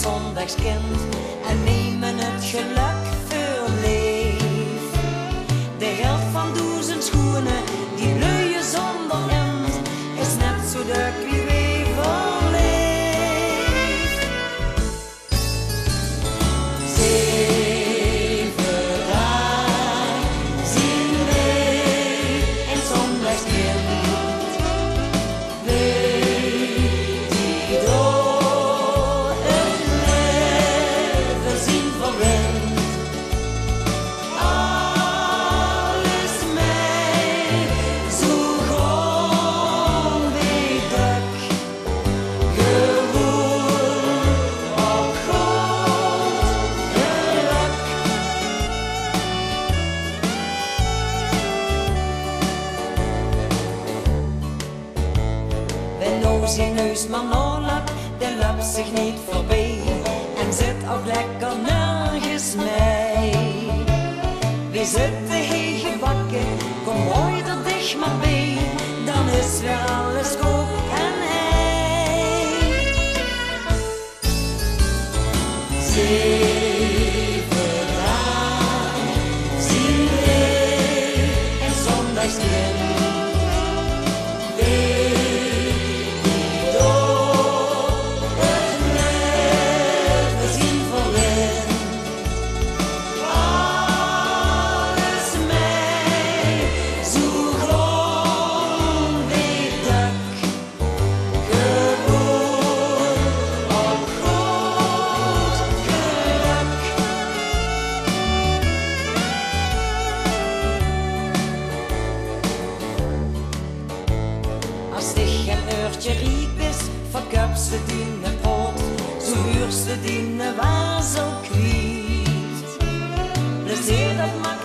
zondagskind en nemen het geluk voor leef. De helft van 1000 schoenen, die luie zonder end, is net zo dik wie wij verleef. 7 dagen zien wij een zondagskind. Zijn neus maar noorlap, de lap zich niet voorbij en zit ook lekker nergens mee. We zitten hier gebakken, kom mooi er dicht maar bij, dan is weer alles koop en ei. 7 dagen zien wij een zondagskind. Als dich een uurtje riep is, verkuip ze die poort, zo huur ze die waar zo kwiet. Plezier dat maakt